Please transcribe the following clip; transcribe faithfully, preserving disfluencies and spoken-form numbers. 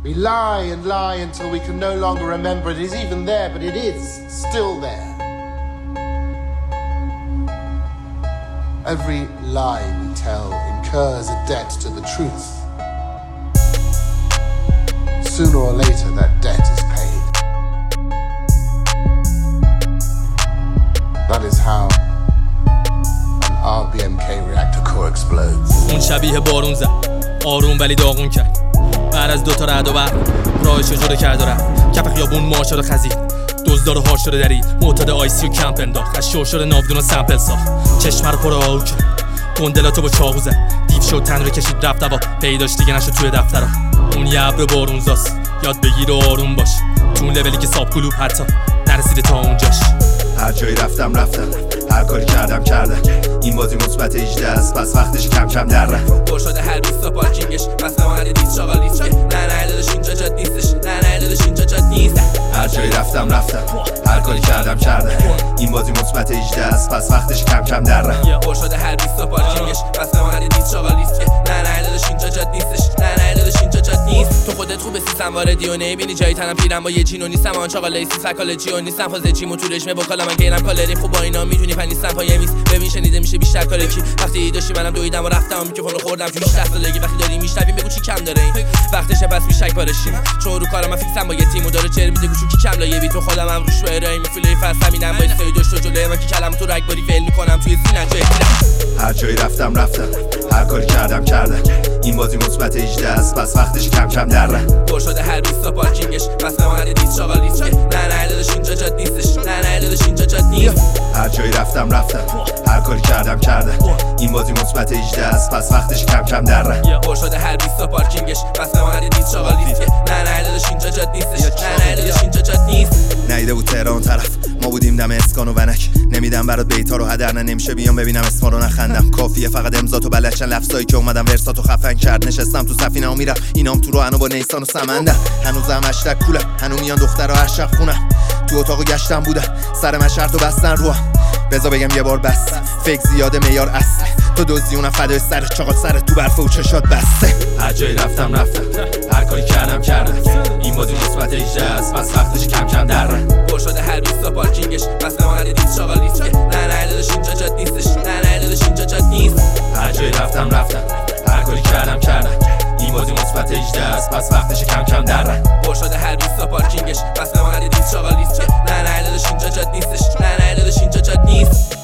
We lie and lie until we can no longer remember it is even there, but it is still there. Every lie we tell incurs a debt to the truth. Sooner or later, that debt is paid. That is how an R B M K reactor core explodes. اون شبیه بارون زد، آروم ولی داغون کرد. بعد از دوتا رعد و برق راهش رو جدا کرد و رفت. کف خیابون مار شد و خزید، دزدار و هار شده درید. معتاد آیسی و کمپ انداخت، از شو شده ناودون و سمپل ساخت. چشم رو پر آهو کرد، گندلاتو با چاقو زد. دیو شد تن رو کشید رفت هوا، پیداش دیگه نشد توی دفترها. اون یه ابر بارونزاست، یاد بگیر و آروم باش. تو اون لولی که ساب کلوب حتی نرسیده تا اونجاش. هر جایی رفتم رفتم، هر کاری کردم کردم. این بازی مثبت هجده است، پس وقتش کم کم در رفت. پر شده هر بیست تا پارکینگش، پس بمانده دیست شاغال لیست. نه نه داداش اینجا جات نیستش، نه نه داداش اینجا جات نیست. هر جایی رفتم رفتم، هر کاری کردم کردم. این بازی مثبت هجده است، پس وقتش کم کم در رفت. پر شده هر بیست تا پارکینگش، پس بمانده دیست شاغال لیست. نه نه داداش اینجا جات نیستش، نه نه داداش اینجا جات نیست. تو خودت خوبه سیستم واردی و نمیبینی جایی تنم پیرم با یه جینو نیستم. آن چاقال لیسی سایکولوژی و نیستم، فاز جیمو تو رشمه بکالا من گیرم کالری خوب با اینا میدونی پن نیستم پای میز. ببین شنیده میشه بیشتر کار کی. وقتی داشتی منم دویدم و رفتم میکروفون رو خوردم تو هجده سالگی. وقتی داری میشنویم بگو چی کم داره این وقتشه پس میشک بارشین. چون رو کارم من فیکسم با یه تیم و داره چر میده گوشو کی کم لایه بی تو خودم هم روش ارائه میفله فاس همینم با استای داشت و جلوی من کی کلام تو رگباری فعل میکنم توی سینه جای هر جایی رفتم رفتم، هر کاری کردم کردم. این بازی مثبت هجده است، پس وقتش کم کم در رفت. پر شده هر بیست تا پارکینگش، پس بمانده دیست شاغال لیست. نه نه داداش اینجا جات نیستش، نه نه داداش اینجا جات نیست. هر جایی رفتم رفتم، هر کاری کردم کردم. این بازی مثبت هجده است، پس وقتش کم کم در رفت. پر شده هر بیست تا پارکینگش، پس بمانده دیست شاغال لیست. نه نه داداش اینجا جات نیستش، نه نه داداش اینجا جات نیست. نیده بود تهران طرف، ما بودیم دم اسکان و ونک. نمیدم برات بیتا رو هدر، نه نمیشه بیام ببینم اسما رو نخندم. کافیه فقط امضا تو بلدشن لفظایی که اومدم ورساتو خفن کرد. نشستم تو سفینه و میرم اینام تو رو انو با نیسان و سمندم. هنوزم اشتک کولم، هنو میان دخترها هر شب خونم. تو اتاقو گشتم بودم، سر من شرط و بستن روم. بذار بگم یه بار بس، فکر زیاده میار اصله. تو دوزی اونم فدای سر چاقال سر تو برف و چشات بسته. هر جایی رفتم رفتم، هر کاری کردم کردم. این بازی مثبت هجده است، پس وقتش کم کم در رفت. پر شده هر بیست تا پارکینگش، پس بمانده دیست شاغال لیست. نه نه داداش اینجا جات نیستش، نه نه داداش اینجا جات نیست. هر جایی رفتم رفتم، هر کاری کردم کردم. این بازی مثبت هجده است، پس وقتش کم کم در رفت. پر شده هر بیست تا پارکینگش، پس بمانده دیست شاغال لیست. نه نه داداش اینجا جات نیستش، نه نه داداش اینجا جات نیست.